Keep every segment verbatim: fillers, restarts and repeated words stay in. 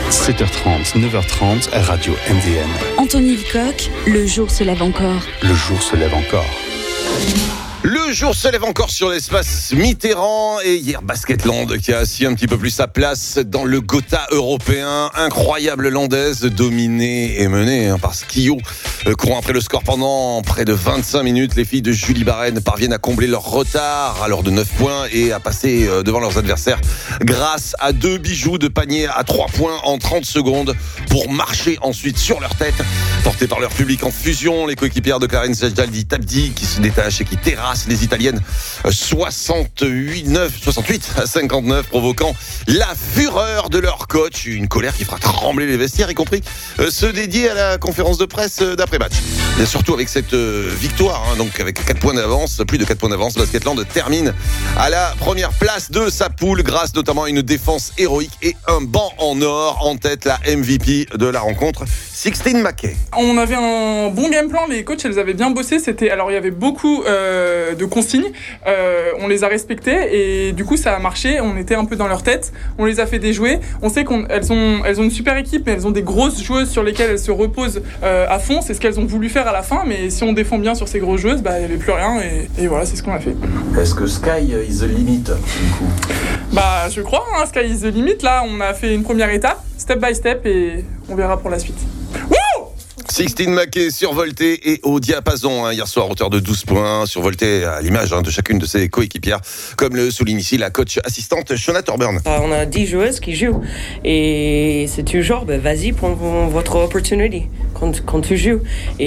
sept heures trente, neuf heures trente, Radio M V M. Anthony Lecoq, le jour se lève encore. Le jour se lève encore. Le jour se lève encore sur l'espace Mitterrand et hier Basketland qui a assis un petit peu plus sa place dans le Gotha européen. Incroyable landaise dominée et menée hein, par Skio. Euh, courant après le score pendant près de vingt-cinq minutes, les filles de Julie Barène parviennent à combler leur retard à l'heure de neuf points et à passer euh, devant leurs adversaires grâce à deux bijoux de panier à trois points en trente secondes pour marcher ensuite sur leur tête. Portés par leur public en fusion, les coéquipières de Clarence Jaldi Tabdi qui se détachent et qui terrassent les Italiennes soixante-huit à cinquante-neuf, provoquant la fureur de leur coach, une colère qui fera trembler les vestiaires, y compris euh, ceux dédiés à la conférence de presse d'après-match. Et surtout avec cette euh, victoire, hein, donc avec quatre points d'avance, plus de quatre points d'avance, Basketland termine à la première place de sa poule grâce notamment à une défense héroïque et un banc en or. En tête, la M V P de la rencontre, Sixtine Mackay. On avait un bon game plan, les coachs, elles avaient bien bossé. C'était, alors il y avait beaucoup euh, de consignes, euh, on les a respectées et du coup ça a marché. On était un peu dans leur tête, on les a fait déjouer. On sait qu'elles ont, elles ont une super équipe, mais elles ont des grosses joueuses sur lesquelles elles se reposent euh, à fond. C'est ce qu'elles ont voulu faire à la fin, mais si on défend bien sur ces grosses joueuses, bah il n'y avait plus rien et, et voilà, c'est ce qu'on a fait. Est-ce que Sky is the limit du coup? Bah je crois, hein, Sky is the limit. Là, on a fait une première étape, step by step, et on verra pour la suite. Sixtine Mackay survoltée et au diapason hein, hier soir, hauteur de douze points, survoltée à l'image hein, de chacune de ses coéquipières, comme le souligne ici la coach assistante Shona Thorburn. On a dix joueuses qui jouent et c'est toujours, ben, vas-y, prends votre opportunité quand, quand tu joues.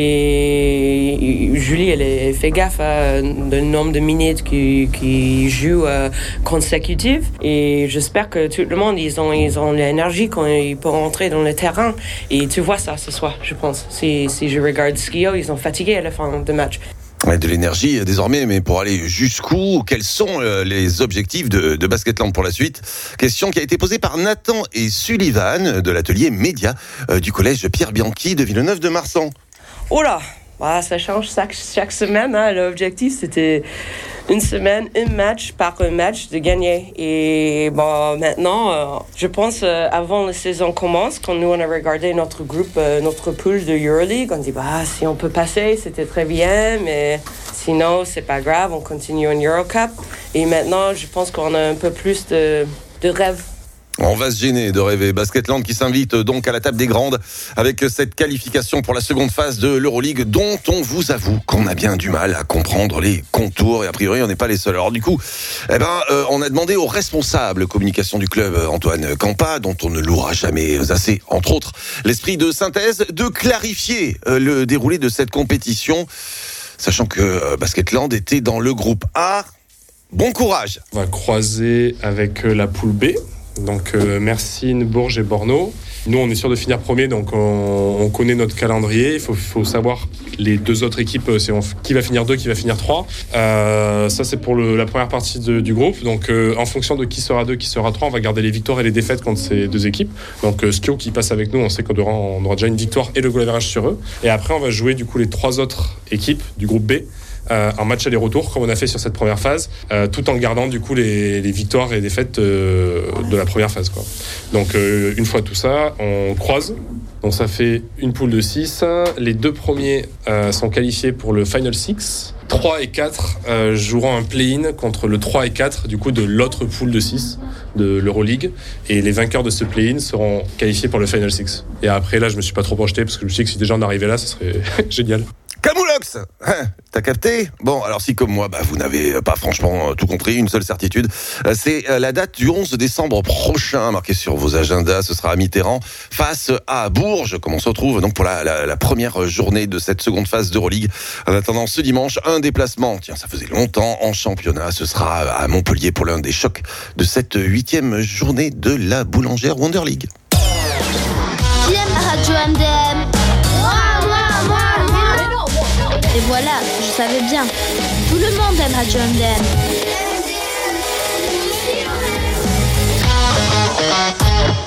Et Julie, elle, elle fait gaffe à le nombre de minutes qui, qui jouent euh, consécutives et j'espère que tout le monde, ils ont, ils ont l'énergie quand ils peuvent rentrer dans le terrain et tu vois ça ce soir, je pense. Si, si je regarde Skio, ils sont fatigués à la fin de match. Ouais, de l'énergie désormais, mais pour aller jusqu'où? Quels sont euh, les objectifs de, de Basketland pour la suite? Question qui a été posée par Nathan et Sullivan de l'atelier média euh, du collège Pierre Bianchi de Villeneuve-de-Marsan. Oh là, bah, ça change chaque, chaque semaine. Hein. L'objectif, c'était une semaine, un match par un match de gagner. Et bon, maintenant, euh, je pense euh, avant la saison commence, quand nous on a regardé notre groupe, euh, notre pool de Euroleague, on dit bah si on peut passer, c'était très bien, mais sinon c'est pas grave, on continue en Eurocup. Et maintenant, je pense qu'on a un peu plus de, de rêves. On va se gêner de rêver. Basketland qui s'invite donc à la table des grandes avec cette qualification pour la seconde phase de l'Euroleague dont on vous avoue qu'on a bien du mal à comprendre les contours et a priori on n'est pas les seuls. Alors du coup, eh ben, euh, on a demandé au responsable communication du club, Antoine Campa, dont on ne louera jamais assez, entre autres, l'esprit de synthèse, de clarifier euh, le déroulé de cette compétition, sachant que euh, Basketland était dans le groupe A. Bon courage. On va croiser avec euh, la poule B. Donc euh, Mersin, Bourges et Borno. Nous, on est sûr de finir premier, donc on, on connaît notre calendrier. Il faut, faut savoir les deux autres équipes, c'est on, qui va finir deux, qui va finir trois. Euh, ça, c'est pour le, la première partie de, du groupe. Donc, euh, en fonction de qui sera deux, qui sera trois, on va garder les victoires et les défaites contre ces deux équipes. Donc, euh, Skio qui passe avec nous, on sait qu'on aura, on aura déjà une victoire et le goal average sur eux. Et après, on va jouer du coup les trois autres équipes du groupe B. Euh, un match aller-retour comme on a fait sur cette première phase, euh, tout en gardant du coup les, les victoires et défaites euh, de la première phase, quoi. Donc euh, une fois tout ça, on croise. Donc ça fait une poule de six. Les deux premiers euh, sont qualifiés pour le Final Six. trois et quatre euh, joueront un play-in contre le trois et quatre du coup de l'autre poule de six de l'Euroleague. Et les vainqueurs de ce play-in seront qualifiés pour le Final Six. Et après là, je me suis pas trop projeté parce que je me suis dit que si déjà on arrivait là, ça serait génial. Camoulox, hein, t'as capté? Bon, alors si comme moi, bah, vous n'avez pas franchement tout compris, une seule certitude, c'est la date du onze décembre prochain, marquée sur vos agendas, ce sera à Mitterrand, face à Bourges, comme on se retrouve donc pour la, la, la première journée de cette seconde phase d'Euroleague. En attendant ce dimanche, un déplacement, tiens, ça faisait longtemps, en championnat, ce sera à Montpellier pour l'un des chocs de cette huitième journée de la Boulangère Wonder League. J'aime la radio M D M. Et voilà, je savais bien. Tout le monde aime Radio M D M.